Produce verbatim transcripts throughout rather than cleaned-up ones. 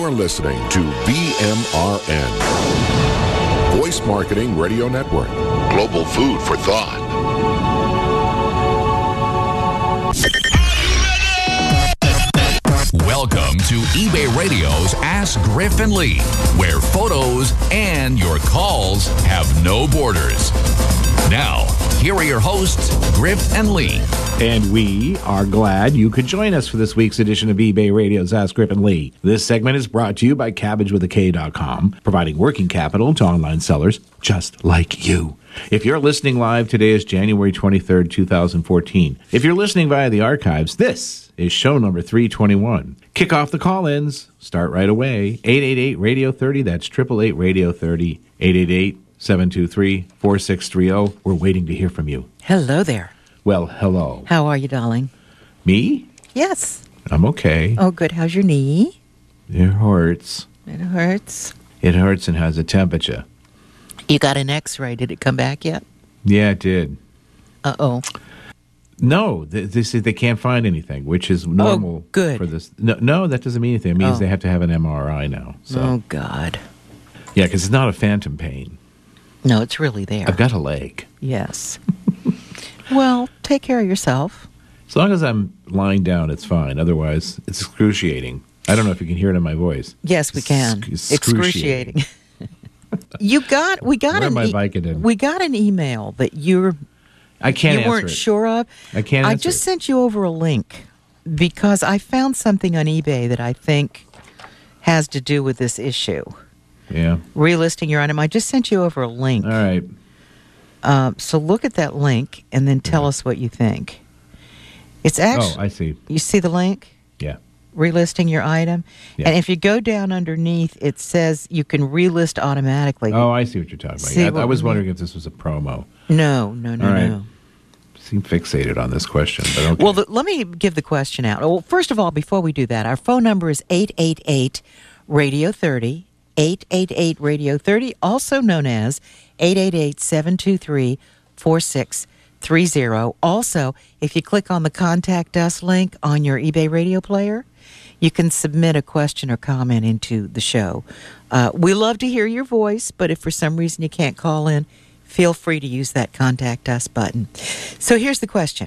You're listening to V M R N, Voice Marketing Radio Network. Global food for thought. Welcome to eBay Radio's Ask Griff and Lee, where photos and your calls have no borders. Now, here are your hosts, Griff and Lee. And we are glad you could join us for this week's edition of eBay Radio's Ask Griff and Lee. This segment is brought to you by Cabbage with a K dot com, providing working capital to online sellers just like you. If you're listening live, today is January twenty-third, two thousand fourteen. If you're listening via the archives, this is show number three twenty-one. Kick off the call-ins. Start right away. eight eight eight radio thirty. That's eight eight eight radio thirty. eight eight eight seven two three four six three zero. We're waiting to hear from you. Hello there. Well, hello. How are you, darling? Me? Yes. I'm okay. Oh, good. How's your knee? It hurts. It hurts. It hurts and has a temperature. You got an x-ray. Did it come back yet? Yeah, it did. Uh-oh. No, they, they say they can't find anything, which is normal oh, good. for this. No, no, that doesn't mean anything. It means oh. they have to have an M R I now. So. Oh, God. Yeah, because it's not a phantom pain. No, it's really there. I've got a leg. Yes. Well, take care of yourself. As long as I'm lying down, it's fine. Otherwise, it's excruciating. I don't know if you can hear it in my voice. Yes, we can. It's excruciating. excruciating. you got we got Where an am I e- Vicodin? we got an email that you're I can't you answer weren't it. sure of. I can't I answer just it. sent you over a link because I found something on eBay that I think has to do with this issue. Yeah. Relisting your item. I just sent you over a link. All right. Uh, so look at that link and then tell Yeah. us what you think. It's actually. Oh, I see. You see the link? Yeah. Relisting your item. Yeah. And if you go down underneath, it says you can relist automatically. Oh, I see what you're talking about. See Yeah, I, what I was we wondering if this was a promo. No, no, no, All right. no. Seem fixated on this question, but okay. Well, the, let me give the question out. Well, first of all, before we do that, our phone number is eight eight eight radio thirty. eight eight eight radio thirty, also known as eight eight eight seven two three four six three zero. Also, if you click on the Contact Us link on your eBay radio player, you can submit a question or comment into the show. Uh, we love to hear your voice, but if for some reason you can't call in, feel free to use that Contact Us button. So here's the question.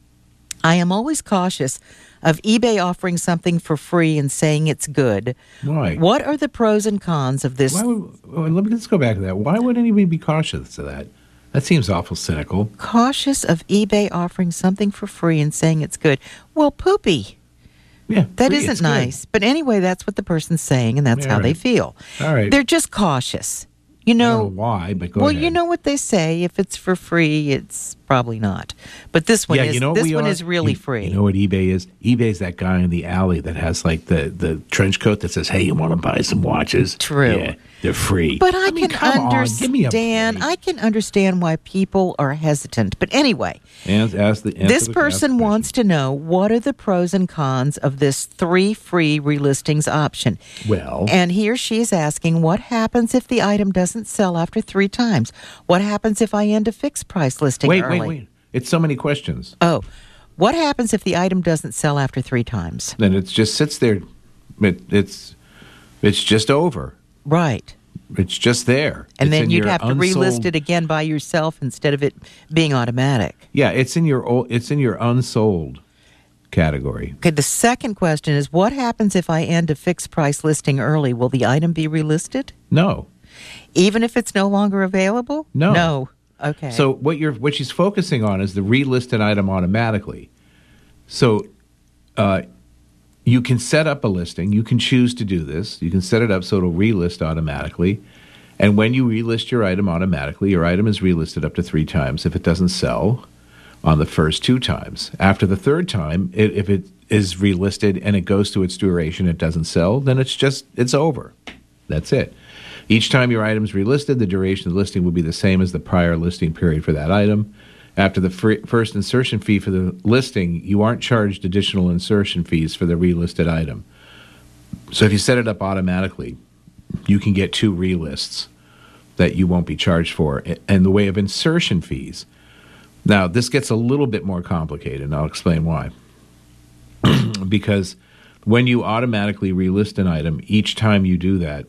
I am always cautious of eBay offering something for free and saying it's good. Why? What are the pros and cons of this? Why would, well, let me let's go back to that. Why would anybody be cautious of that? That seems awful cynical. Cautious of eBay offering something for free and saying it's good. Well, poopy. Yeah, That free, isn't it's good. nice. But anyway, that's what the person's saying, and that's Yeah, how right. they feel. All right. They're just cautious. You I know, don't know why, but go well, ahead. you know what they say. If it's for free, it's probably not. But this one yeah, is. you know what this we one are? is really you, free. You know what eBay is? eBay's that guy in the alley that has like the, the trench coat that says, "Hey, you want to buy some watches?" True. Yeah, they're free. But I, mean, can come on, give me a understand. break. I can understand why people are hesitant. But anyway, Ask, ask the, answer this the- person ask the wants to know what are the pros and cons of this three free relistings option. Well, And he or she is asking, what happens if the item doesn't sell after three times? What happens if I end a fixed price listing wait, early? wait, wait. It's so many questions. Oh, what happens if the item doesn't sell after three times? Then it just sits there. It, it's it's just over. Right. It's just there. And It's then in you'd your have to unsold- relist it again by yourself instead of it being automatic. Yeah, it's in your old, it's in your unsold category. Okay, the second question is, what happens if I end a fixed price listing early? Will the item be relisted? No. Even if it's no longer available? No. No. Okay. So what you're what she's focusing on is the relisted item automatically. So uh, you can set up a listing. You can choose to do this. You can set it up so it'll relist automatically. And when you relist your item automatically, your item is relisted up to three times if it doesn't sell on the first two times. After the third time, it, if it is relisted and it goes through its duration, it doesn't sell, then it's just it's over. That's it. Each time your item is relisted, the duration of the listing will be the same as the prior listing period for that item. After the fir- first insertion fee for the listing, you aren't charged additional insertion fees for the relisted item. So if you set it up automatically, you can get two relists that you won't be charged for. And the way of insertion fees. Now, this gets a little bit more complicated, and I'll explain why. Because when you automatically relist an item, each time you do that,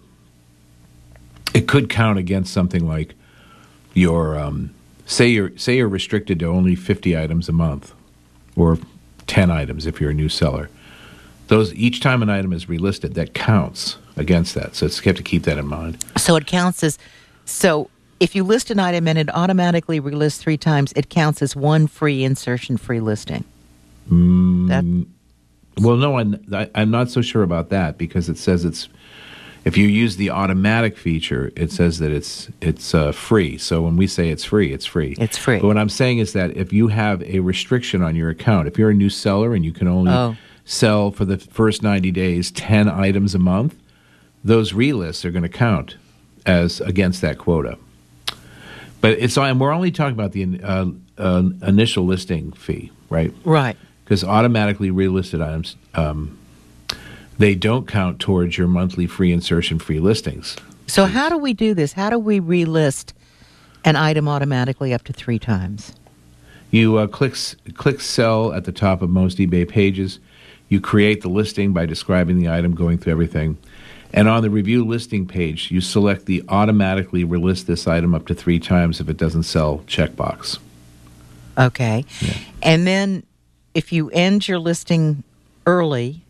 it could count against something like your um, say you're say you're restricted to only fifty items a month, or ten items if you're a new seller. Those each time an item is relisted, that counts against that. So it's, you have to keep that in mind. So it counts as so. If you list an item and it automatically relists three times, it counts as one free insertion free listing. Mm, That- well, no, I'm, I, I'm not so sure about that because it says it's if you use the automatic feature, it says that it's it's uh, free. So when we say it's free, it's free. It's free. But what I'm saying is that if you have a restriction on your account, if you're a new seller and you can only Oh. sell for the first ninety days ten items a month, those relists are going to count as against that quota. But it's and we're only talking about the uh, uh, initial listing fee, right? Right. Because automatically relisted items, um, they don't count towards your monthly free insertion free listings. So how do we do this? How do we relist an item automatically up to three times? You uh, click click sell at the top of most eBay pages. You create the listing by describing the item, going through everything. And on the review listing page, you select the automatically relist this item up to three times if it doesn't sell checkbox. Okay. Yeah. And then if you end your listing early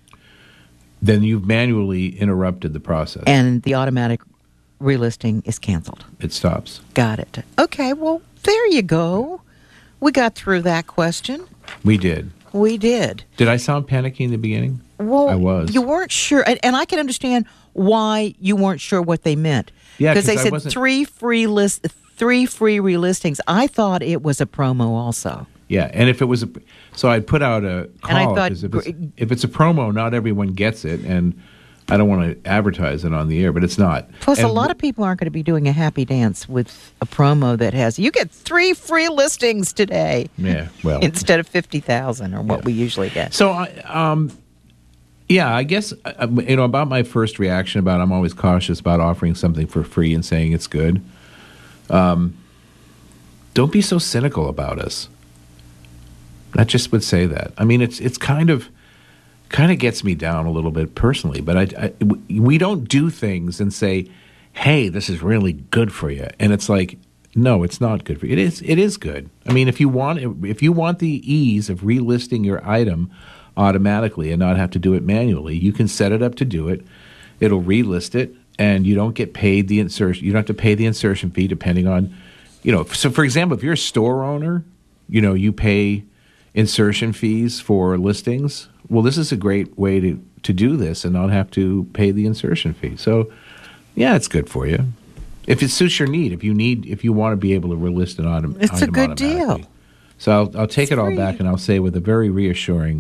Then you've manually interrupted the process. and the automatic relisting is canceled. It stops. Got it. Okay, well, there you go. We got through that question. We did. We did. Did I sound panicky in the beginning? Well, I was. You weren't sure, and, and I can understand why you weren't sure what they meant. Yeah, because 'cause they I said wasn't- three free list, three free relistings. I thought it was a promo also. Yeah, and if it was a, so I'd put out a call And I thought 'cause if, it's, gr- if it's a promo, not everyone gets it, and I don't want to advertise it on the air, but it's not. Plus, And a lot of people aren't going to be doing a happy dance with a promo that has you get three free listings today yeah, well, instead of fifty thousand or what Yeah. we usually get. so I, um, yeah, I guess uh, you know about my first reaction about I'm always cautious about offering something for free and saying it's good. Um, don't be so cynical about us. I just would say that. I mean, it's it's kind of kind of gets me down a little bit personally, but I, I we don't do things and say, "Hey, this is really good for you," and it's like, no, it's not good for you. It is it is good. I mean, if you want if you want the ease of relisting your item automatically and not have to do it manually, you can set it up to do it. It'll relist it, and you don't get paid the insertion. You don't have to pay the insertion fee depending on, you know. So, for example, if you're a store owner, you know you pay insertion fees for listings. Well, this is a great way to, to do this and not have to pay the insertion fee. So, yeah, it's good for you. If it suits your need, if you need, if you want to be able to relist an item, It's a item good deal. automatically. So I'll, I'll take It's it all free. back and I'll say with a very reassuring,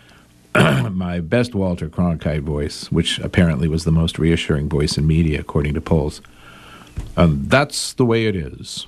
my best Walter Cronkite voice, which apparently was the most reassuring voice in media according to polls. Um, that's the way it is.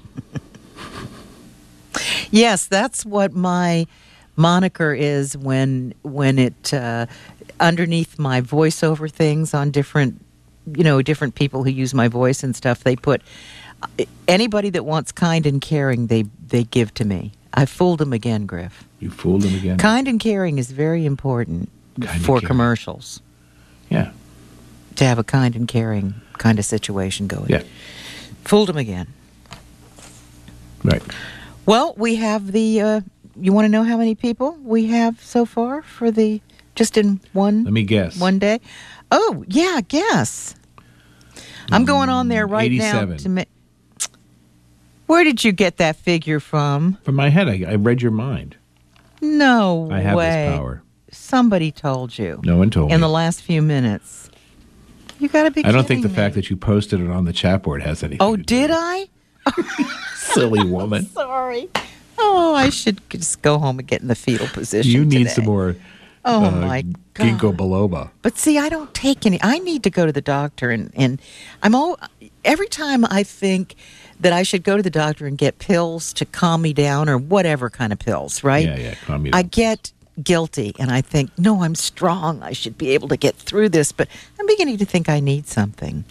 Yes, that's what my moniker is when when it uh, underneath my voiceover things on different you know different people who use my voice and stuff, they put anybody that wants kind and caring they they give to me. I fooled them again, Griff. You fooled him again. Kind and caring is very important Kind and for caring. commercials, Yeah, to have a kind and caring kind of situation going. yeah, Fooled them again. right. Well, we have the. Uh, you want to know how many people we have so far for the just in one Let me guess. one day? Oh yeah, guess. I'm going on there right now eighty-seven. to make. Where did you get that figure from? From my head, I, I read your mind. No I have way. this power. Somebody told you. No one told in me. the last few minutes. You got to be. I don't think the kidding fact me. that you posted it on the chat board has anything. Oh, to do did with I? it. Silly woman. Sorry. Oh, I should just go home and get in the fetal position. You need today. some more. Oh uh, my God. Ginkgo biloba. But see, I don't take any. I need to go to the doctor, and, and I'm all. Every time I think that I should go to the doctor and get pills to calm me down, or whatever kind of pills, right? Yeah, yeah. Calm you I down. get guilty, and I think, no, I'm strong. I should be able to get through this. But I'm beginning to think I need something.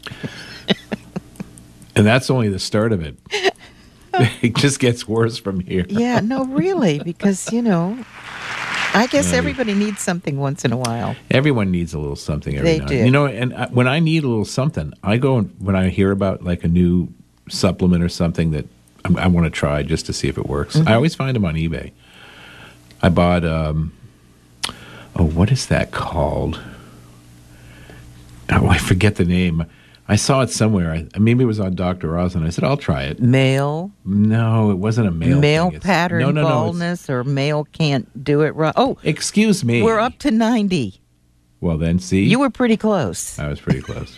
And that's only the start of it. It just gets worse from here. Yeah, no, really, because you know, I guess Yeah. everybody needs something once in a while. Everyone needs a little something every They now and do. then. You know, and I, when I need a little something, I go and when I hear about like a new supplement or something that I, I want to try just to see if it works. Mm-hmm. I always find them on eBay. I bought, um, oh, what is that called? Oh, I forget the name. I saw it somewhere. I, maybe it was on Doctor Oz, and I said, I'll try it. Male, No, it wasn't a male male thing. It's- pattern no, no, no, it's- baldness, or male can't do it right. Oh, Excuse me. we're up to ninety. Well, then, see? You were pretty close. I was pretty close.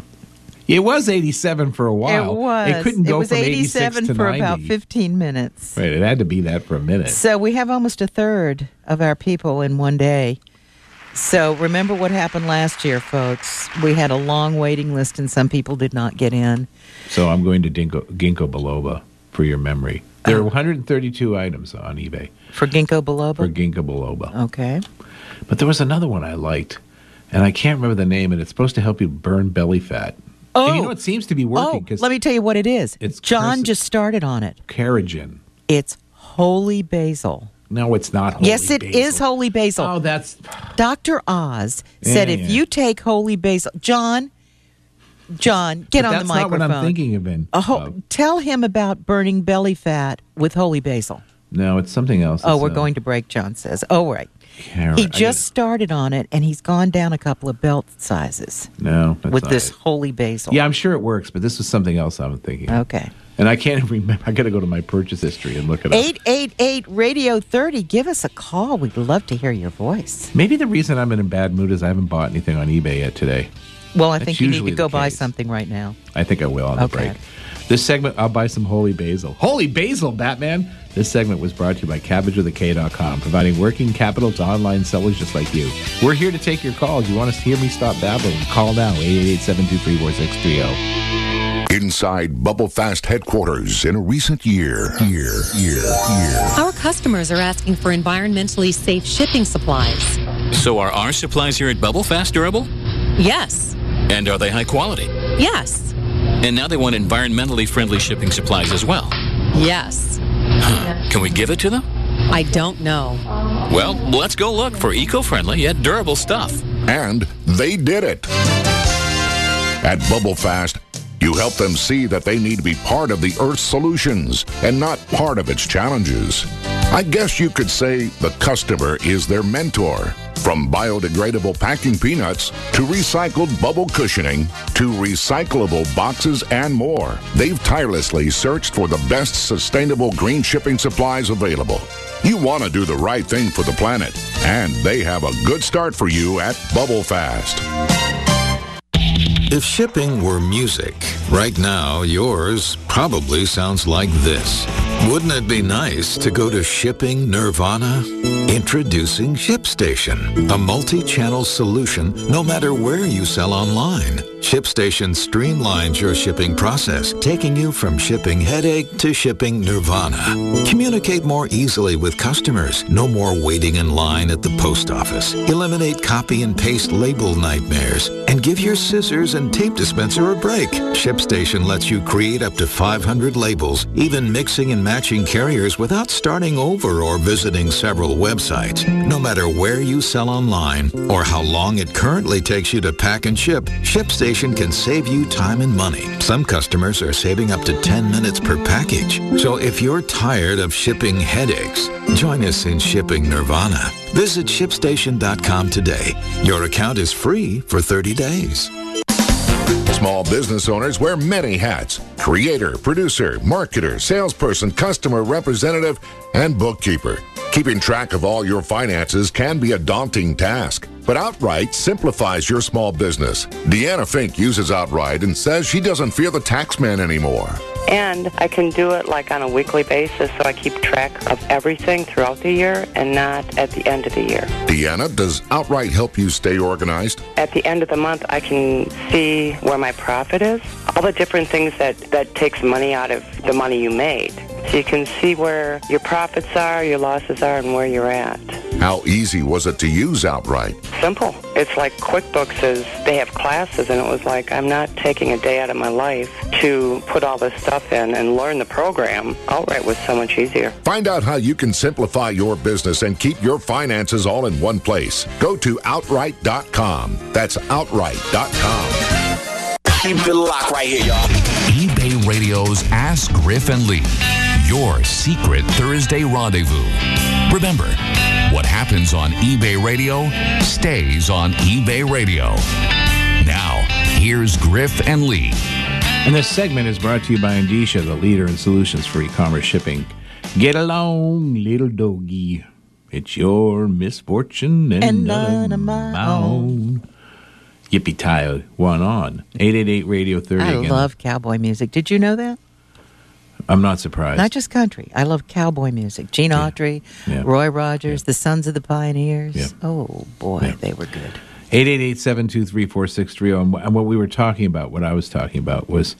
It was eighty-seven for a while. It was. It couldn't go it was from eighty-six eighty-seven to for ninety. about fifteen minutes. Right, it had to be that for a minute. So we have almost a third of our people in one day. So remember what happened last year, folks. We had a long waiting list and some people did not get in. So I'm going to Dinko, Ginkgo biloba for your memory. There are one hundred thirty-two items on eBay For ginkgo biloba? for Ginkgo biloba. Okay. But there was another one I liked, and I can't remember the name, and it's supposed to help you burn belly fat. Oh. And you know, it seems to be working Oh, because let me tell you what it is. It's John cursi- just started on it. Carrageen. It's holy basil. No, it's not holy yes, it basil. is holy basil. Oh, that's... Doctor Oz said Yeah, if yeah. you take holy basil, John, John, get but on that's the not microphone. what I'm thinking of. In, A ho- of. tell him about burning belly fat with holy basil. No, it's something else. Oh, It's, we're uh, going to break, John says. Oh, right. Carrot- He I just started on it, and he's gone down a couple of belt sizes gotta- No, that's with not this it. holy basil. Yeah, I'm sure it works, but this was something else I'm thinking. of. Okay. And I can't remember. I got to go to my purchase history and look it up. eight eight eight radio thirty. Give us a call. We'd love to hear your voice. Maybe the reason I'm in a bad mood is I haven't bought anything on eBay yet today. Well, I That's think you need usually to go the buy case. something right now. I think I will on the Okay. break. This segment, I'll buy some holy basil. Holy basil, Batman! This segment was brought to you by Cabbage with a K dot com, providing working capital to online sellers just like you. We're here to take your calls. You want to hear me stop babbling? Call now, eight eight eight, seven two three, four six three zero. Inside Bubble Fast headquarters in a recent year. Year, year, year. Our customers are asking for environmentally safe shipping supplies. So are our supplies here at Bubble Fast durable? Yes. And are they high quality? Yes. And now they want environmentally friendly shipping supplies as well. Yes. Can we give it to them? I don't know. Well, let's go look for eco-friendly yet durable stuff. And they did it. At Bubble Fast, you help them see that they need to be part of the Earth's solutions and not part of its challenges. I guess you could say the customer is their mentor. From biodegradable packing peanuts to recycled bubble cushioning to recyclable boxes and more, they've tirelessly searched for the best sustainable green shipping supplies available. You want to do the right thing for the planet, and they have a good start for you at Bubble Fast. If shipping were music, right now yours probably sounds like this. Wouldn't it be nice to go to Shipping Nirvana? Introducing ShipStation, a multi-channel solution no matter where you sell online. ShipStation streamlines your shipping process, taking you from shipping headache to shipping nirvana. Communicate more easily with customers. No more waiting in line at the post office. Eliminate copy and paste label nightmares. And give your scissors and tape dispenser a break. ShipStation lets you create up to five hundred labels, even mixing and matching carriers without starting over or visiting several websites. No matter where you sell online or how long it currently takes you to pack and ship, ShipStation can save you time and money. Some customers are saving up to ten minutes per package. So if you're tired of shipping headaches, join us in Shipping Nirvana. Visit ShipStation dot com today. Your account is free for thirty days. Small business owners wear many hats: creator, producer, marketer, salesperson, customer representative, and bookkeeper. Keeping track of all your finances can be a daunting task, but Outright simplifies your small business. Deanna Fink uses Outright and says she doesn't fear the tax man anymore. And I can do it like on a weekly basis, so I keep track of everything throughout the year and not at the end of the year. Deanna, does Outright help you stay organized? At the end of the month, I can see where my profit is, all the different things that, that takes money out of the money you made. So you can see where your profits are, your losses are, and where you're at. How easy was it to use Outright? Simple. It's like QuickBooks is, they have classes, and it was like, I'm not taking a day out of my life to put all this stuff in and learn the program. Outright was so much easier. Find out how you can simplify your business and keep your finances all in one place. Go to outright dot com. That's outright dot com. Keep it locked right here, y'all. eBay Radio's Ask Griff and Lee, your secret Thursday rendezvous. Remember, what happens on eBay Radio stays on eBay Radio. Now, here's Griff and Lee. And this segment is brought to you by Andisha, the leader in solutions for e-commerce shipping. Get along, little doggy. It's your misfortune and, And none none of of my my own. Yippee-tie, one on. eight eight eight radio thirty I again. love cowboy music. Did you know that? I'm not surprised. Not just country. I love cowboy music. Gene Yeah. Autry, Yeah. Roy Rogers, Yeah. the Sons of the Pioneers. Yeah. Oh, boy, Yeah. they were good. eight eight eight, seven two three, four six three zero. And wh- and what we were talking about, what I was talking about, was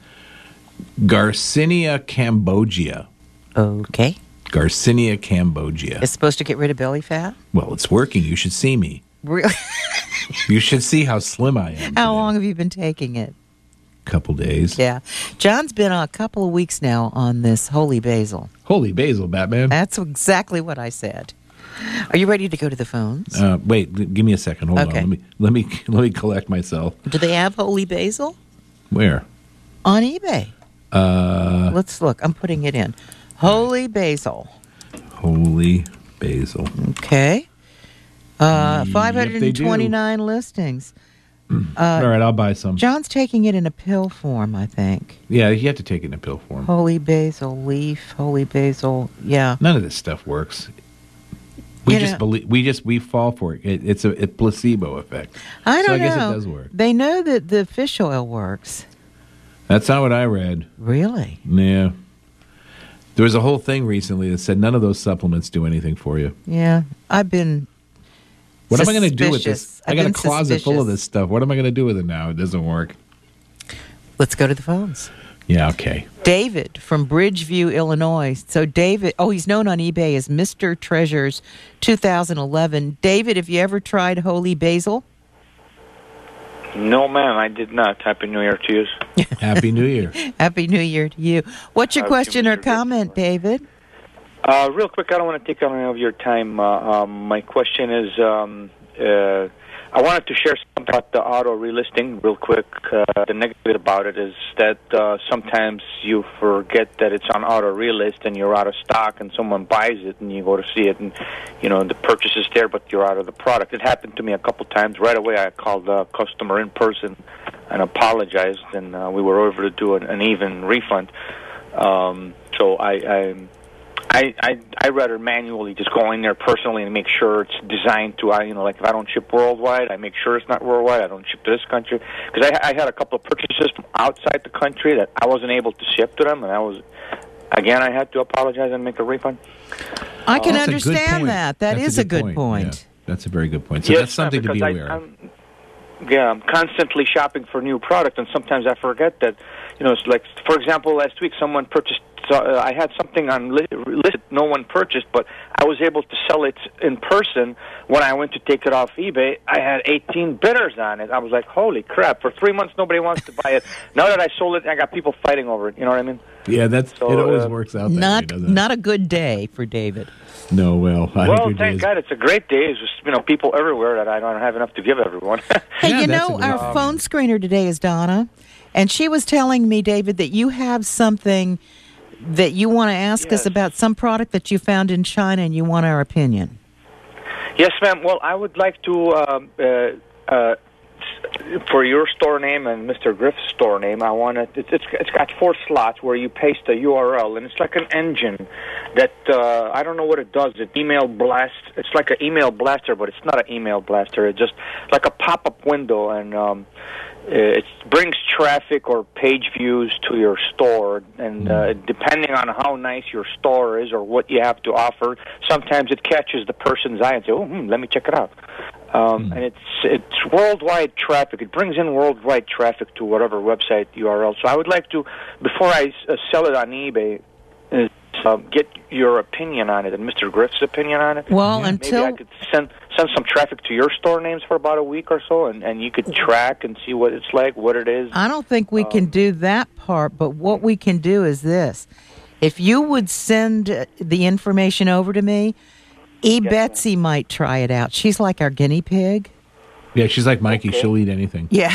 Garcinia cambogia. Okay. Garcinia cambogia. It's supposed to get rid of belly fat? Well, it's working. You should see me. Really? You should see how slim I am. How today. long have you been taking it? Couple days. Yeah. John's been a couple of weeks now on this holy basil. Holy basil, Batman. That's exactly what I said. Are you ready to go to the phones? Uh, wait, g- give me a second. Hold Okay. on. Let me let me let me collect myself. Do they have holy basil? Where? On eBay. Uh, Let's look. I'm putting it in. Holy basil. holy basil. Okay. Uh, Yep, five hundred twenty-nine listings. All right, I'll buy some. John's taking it in a pill form, I think. Yeah, you have to take it in a pill form. Holy basil leaf, holy basil. Yeah. None of this stuff works. We You just know- believe. We just we fall for it. it it's a, a placebo effect. I don't so I know. guess it does work. They know that the fish oil works. That's not what I read. Really? Yeah. There was a whole thing recently that said none of those supplements do anything for you. Yeah. I've been. What am I going to do with this? Suspicious. I I've got a been closet full of suspicious. this stuff. What am I going to do with it now? It doesn't work. Let's go to the phones. Yeah, okay. David from Bridgeview, Illinois. So David, oh, he's known on eBay as Mister Treasures two thousand eleven. David, have you ever tried holy basil? No, ma'am, I did not. Happy New Year to you. Happy New Year. Happy New Year to you. What's your Uh, question or Mister Griffin. comment, David? Uh, real quick, I don't want to take any of your time. Uh, um, my question is, um, uh, I wanted to share something about the auto relisting real quick. Uh, the negative about it is that uh, sometimes you forget that it's on auto relist and you're out of stock, and someone buys it and you go to see it, and you know the purchase is there, but you're out of the product. It happened to me a couple times. Right away, I called the customer in person and apologized, and uh, we were able to do an, an even refund. Um, so I. I I, I I rather manually just go in there personally and make sure it's designed to, I you know, like if I don't ship worldwide, I make sure it's not worldwide. I don't ship to this country. Because I, I had a couple of purchases from outside the country that I wasn't able to ship to them, and I was, again, I had to apologize and make a refund. I can That's a good understand point. that. That That's is a good point. Yeah, that's a very good point. So Yes, that's something to because be I- aware of. I'm, yeah, I'm constantly shopping for new product, and sometimes I forget that, you know, it's like, for example, last week someone purchased, so, uh, I had something on li- list no one purchased, but I was able to sell it in person. When I went to take it off eBay, I had eighteen bidders on it. I was like, holy crap, for three months nobody wants to buy it. Now that I sold it, I got people fighting over it, you know what I mean? Yeah, that's So, it. Always uh, works out that way, Not doesn't it? not a good day for David. No, well, I Well, think your thank days- God, it's a great day. It's just, you know, people everywhere that I don't have enough to give everyone. Hey, Yeah, you that's know, a good- our phone screener today is Donna, and she was telling me, David, that you have something that you want to ask us Yes. about, some product that you found in China, and you want our opinion. Yes, ma'am. Well, I would like to, um, uh, uh, for your store name and Mister Griff's store name, I want it. It's, it's it's got four slots where you paste a U R L, and it's like an engine that uh, I don't know what it does. It email blast. It's like an email blaster, but it's not an email blaster. It's just like a pop-up window, and um, it brings traffic or page views to your store, and uh, depending on how nice your store is or what you have to offer, sometimes it catches the person's eye and say, "Oh, hmm, let me check it out." Um, and it's it's worldwide traffic. It brings in worldwide traffic to whatever website U R L. So I would like to, before I uh, sell it on eBay, uh, uh, get your opinion on it and Mister Griff's opinion on it. Well, yeah. until maybe I could send send some traffic to your store names for about a week or so, and, and you could track and see what it's like, what it is. I don't think we um, can do that part, but what we can do is this. If you would send uh, the information over to me, E. Yes, Betsy ma'am. might try it out. She's like our guinea pig. Yeah, she's like Mikey. Okay. She'll eat anything. Yeah.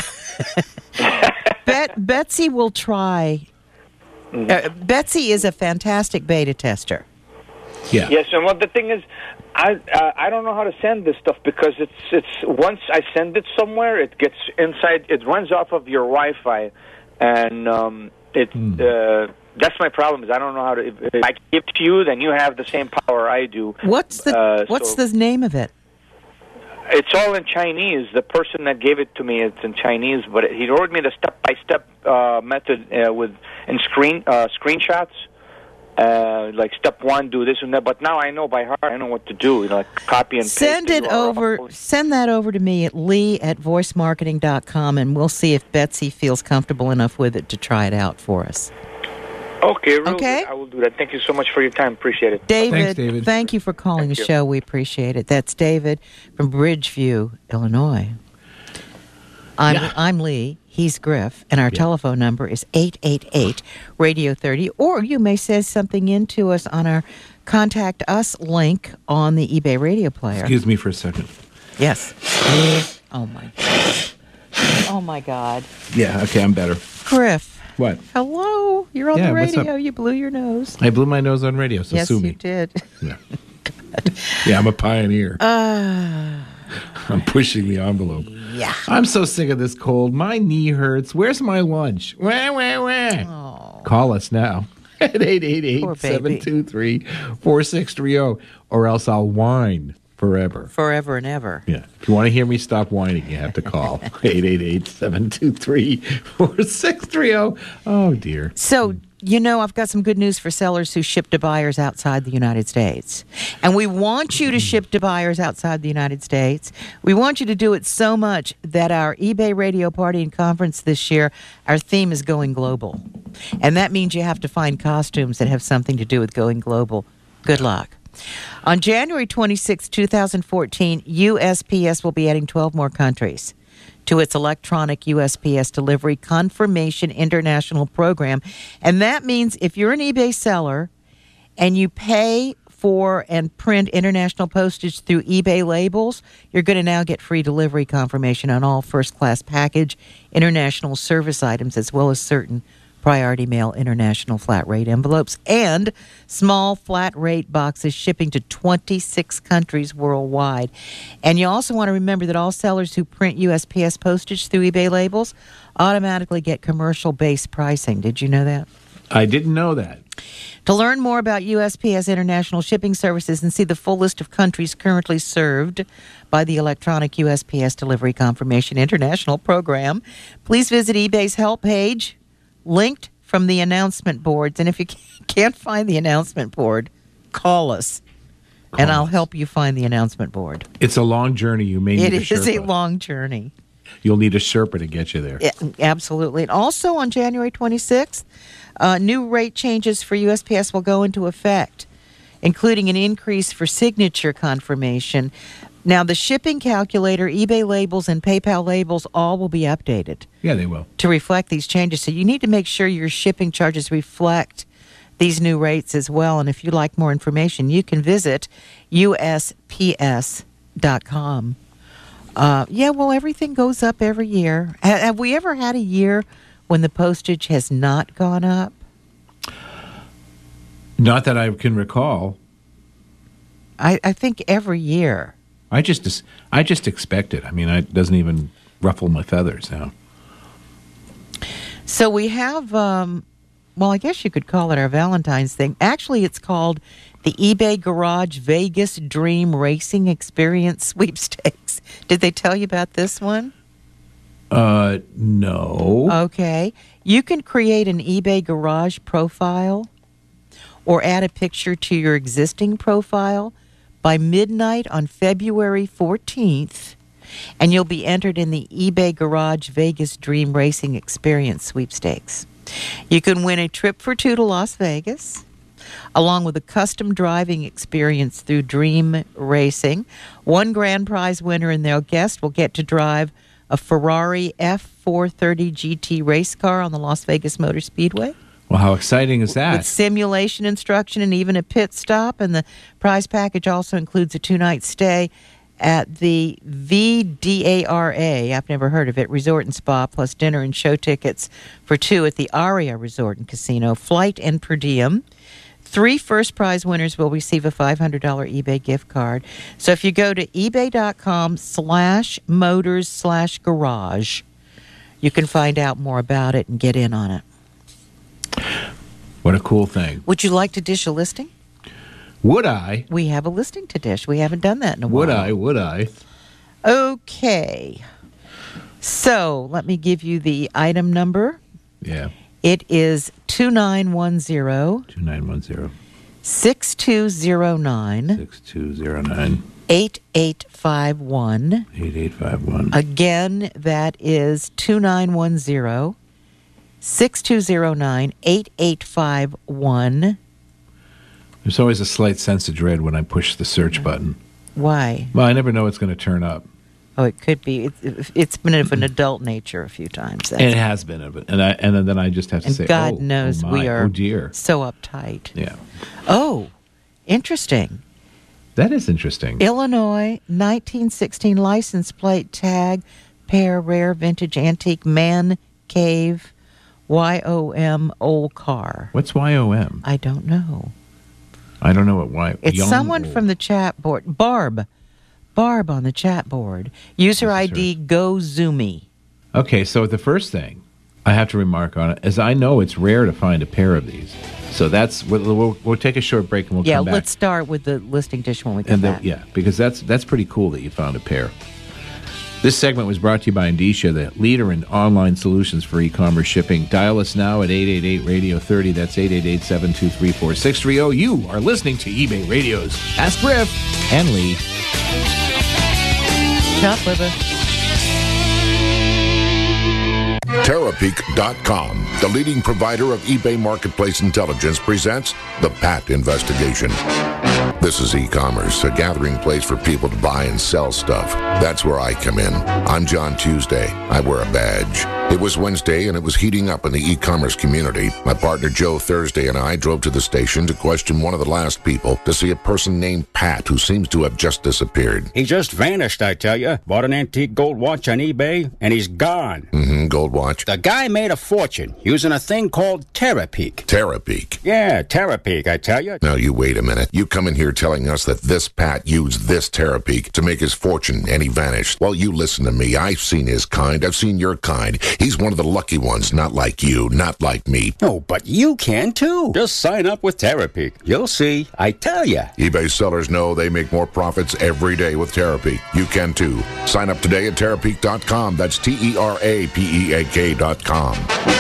Bet- Betsy will try. Mm-hmm. Uh, Betsy is a fantastic beta tester. Yeah. Yes, and well, the thing is, I uh, I don't know how to send this stuff because it's it's once I send it somewhere, it gets inside. It runs off of your Wi-Fi, and um, it Mm. uh, that's my problem. Is I don't know how to. If, if I give it to you, then you have the same power I do. What's the Uh, What's so- the name of it? It's all in Chinese. The person that gave it to me, it's in Chinese, but he wrote me the step-by-step uh, method uh, with in screen uh, screenshots. Uh, like step one, do this and that. But now I know by heart. I know what to do. You know, like copy and paste. Send the it U R L. over. Send that over to me at lee at voice marketing dot com, and we'll see if Betsy feels comfortable enough with it to try it out for us. Okay, real Okay. good. I will do that. Thank you so much for your time. Appreciate it. David, Thanks, David. thank you for calling Thank the you. show. We appreciate it. That's David from Bridgeview, Illinois. I'm, Yeah. I'm Lee. He's Griff. And our Yeah. telephone number is eight eight eight, radio thirty. Or you may send something in to us on our Contact Us link on the eBay radio player. Excuse me for a second. Yes. Oh, my God. Oh, my God. Yeah, okay, I'm better. Griff. What? Hello. You're on Yeah, the what's up? radio. You blew your nose. I blew my nose on radio, so yes, sue you me. did. Yeah. Yeah, I'm a pioneer. Ah. I'm pushing the envelope. Yeah. I'm so sick of this cold. My knee hurts. Where's my lunch? Wah, wah, wah. Oh. Call us now at eight eight eight, Poor baby. seven two three, four six three zero, or else I'll whine forever. Forever and ever. Yeah. If you want to hear me stop whining, you have to call eight eight eight, seven two three, four six three zero. Oh, dear. So, you know, I've got some good news for sellers who ship to buyers outside the United States. And we want you to ship to buyers outside the United States. We want you to do it so much that our eBay Radio Party and Conference this year, our theme is going global. And that means you have to find costumes that have something to do with going global. Good luck. On January twenty-sixth, twenty fourteen, U S P S will be adding twelve more countries to its electronic U S P S Delivery Confirmation International Program. And that means if you're an eBay seller and you pay for and print international postage through eBay labels, you're going to now get free delivery confirmation on all first-class package international service items, as well as certain priority mail international flat rate envelopes and small flat rate boxes shipping to twenty-six countries worldwide. And you also want to remember that all sellers who print U S P S postage through eBay labels automatically get commercial-based pricing. Did you know that? I didn't know that. To learn more about U S P S International Shipping Services and see the full list of countries currently served by the electronic U S P S Delivery Confirmation International Program, please visit eBay's help page, linked from the announcement boards. And if you can't find the announcement board, call us, Call and I'll us. help you find the announcement board. It's a long journey. You may need It a is a Sherpa. long journey. You'll need a Sherpa to get you there. Yeah, absolutely. And also on January twenty-sixth, uh, new rate changes for U S P S will go into effect, including an increase for signature confirmation. Now, the shipping calculator, eBay labels, and PayPal labels all will be updated Yeah, they will. to reflect these changes. So you need to make sure your shipping charges reflect these new rates as well. And if you'd like more information, you can visit U S P S dot com. Uh, yeah, well, everything goes up every year. Ha- have we ever had a year when the postage has not gone up? Not that I can recall. I, I think every year. I just, I just expect it. I mean, it doesn't even ruffle my feathers now. So we have, um, well, I guess you could call it our Valentine's thing. Actually, it's called the eBay Garage Vegas Dream Racing Experience Sweepstakes. Did they tell you about this one? Uh, no. Okay. You can create an eBay Garage profile or add a picture to your existing profile by midnight on February fourteenth, and you'll be entered in the eBay Garage Vegas Dream Racing Experience Sweepstakes. You can win a trip for two to Las Vegas, along with a custom driving experience through Dream Racing. One grand prize winner and their guest will get to drive a Ferrari F four thirty G T race car on the Las Vegas Motor Speedway. Well, how exciting is that? With simulation instruction and even a pit stop. And the prize package also includes a two-night stay at the V D A R A, I've never heard of it, Resort and Spa, plus dinner and show tickets for two at the Aria Resort and Casino, flight and per diem. Three first prize winners will receive a five hundred dollars eBay gift card. So if you go to ebay.com slash motors slash garage, you can find out more about it and get in on it. What a cool thing. Would you like to dish a listing? Would I? We have a listing to dish. We haven't done that in a Would while. I? Would I? Okay. So let me give you the item number. Yeah. It is two nine one zero. two nine one zero. six two zero nine. six two zero nine. eight eight five one. eight eight five one. Again, that is two nine one zero. six two zero nine. eight eight five one. There's always a slight sense of dread when I push the search button. Why? Well, I never know what's going to turn up. Oh, it could be. It, it's been of an adult nature a few times. And it has been of it. And, I, and then I just have to and say, God oh, knows oh my, we are oh dear. so uptight. Yeah. Oh, interesting. That is interesting. Illinois nineteen sixteen license plate tag, pair rare vintage antique man cave, Y O M old car. What's Y O M? I don't know. I don't know what Y. It's young someone old. from the chat board. Barb. Barb on the chat board. User I D GoZoomy. Okay, so the first thing I have to remark on it is I know it's rare to find a pair of these. So that's we'll, we'll, we'll take a short break and we'll yeah, come back. let's start with the listing dish when we come and then, back. yeah, because that's that's pretty cool that you found a pair. This segment was brought to you by Indicia, the leader in online solutions for e-commerce shipping. Dial us now at eight eight eight radio thirty. That's eight eight eight, seven two three, four six three zero. You are listening to eBay Radio's Ask Griff and Lee. Chop liver. Terapeak dot com, the leading provider of eBay marketplace intelligence, presents the Pat Investigation. This is e-commerce, a gathering place for people to buy and sell stuff. That's where I come in. I'm John Tuesday. I wear a badge. It was Wednesday, and it was heating up in the e-commerce community. My partner Joe Thursday and I drove to the station to question one of the last people to see a person named Pat who seems to have just disappeared. He just vanished, I tell you. Bought an antique gold watch on eBay, and he's gone. Mm-hmm, gold watch. The guy made a fortune using a thing called Terapeak. Terapeak? Yeah, Terapeak, I tell you. Now, you wait a minute. You come in here telling us that this Pat used this Terapeak to make his fortune, and he vanished. Well, you listen to me. I've seen his kind. I've seen your kind. He's one of the lucky ones, not like you, not like me. Oh, but you can too. Just sign up with Terapeak. You'll see. I tell you. eBay sellers know they make more profits every day with Terapeak. You can too. Sign up today at Terapeak dot com. That's T E R A P E A K dot com.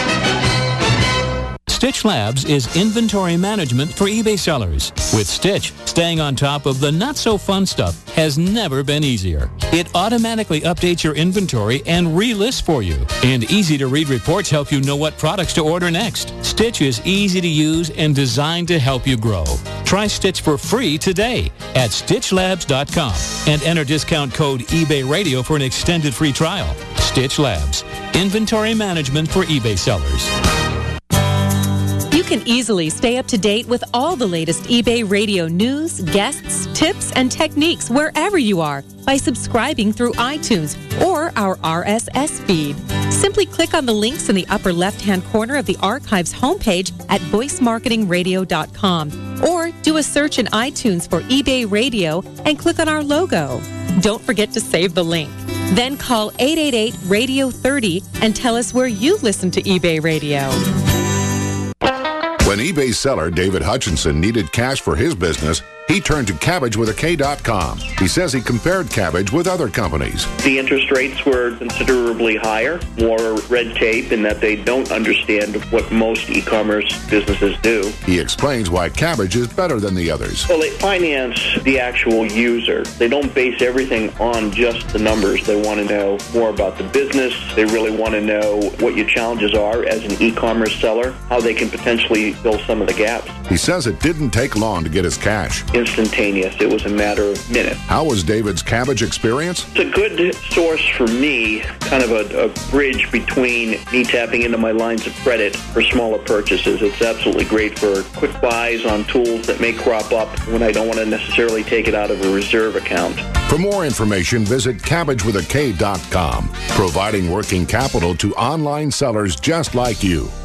Stitch Labs is inventory management for eBay sellers. With Stitch, staying on top of the not-so-fun stuff has never been easier. It automatically updates your inventory and relists for you. And easy-to-read reports help you know what products to order next. Stitch is easy to use and designed to help you grow. Try Stitch for free today at Stitch Labs dot com and enter discount code eBay Radio for an extended free trial. Stitch Labs, inventory management for eBay sellers. You can easily stay up to date with all the latest eBay Radio news, guests, tips, and techniques wherever you are by subscribing through iTunes or our R S S feed. Simply click on the links in the upper left-hand corner of the archives homepage at voice marketing radio dot com or do a search in iTunes for eBay Radio and click on our logo. Don't forget to save the link. Then call eight eight eight radio thirty and tell us where you listen to eBay Radio. When eBay seller David Hutchinson needed cash for his business, he he turned to Cabbage with a K dot com. He says he compared Cabbage with other companies. The interest rates were considerably higher, more red tape in that they don't understand what most e-commerce businesses do. He explains why Cabbage is better than the others. Well, they finance the actual user. They don't base everything on just the numbers. They want to know more about the business. They really want to know what your challenges are as an e-commerce seller, how they can potentially fill some of the gaps. He says it didn't take long to get his cash. Instantaneous. It was a matter of minutes. How was David's Cabbage experience? It's a good source for me, kind of a, a bridge between me tapping into my lines of credit for smaller purchases. It's absolutely great for quick buys on tools that may crop up when I don't want to necessarily take it out of a reserve account. For more information, visit Cabbage with a K dot com, providing working capital to online sellers just like you.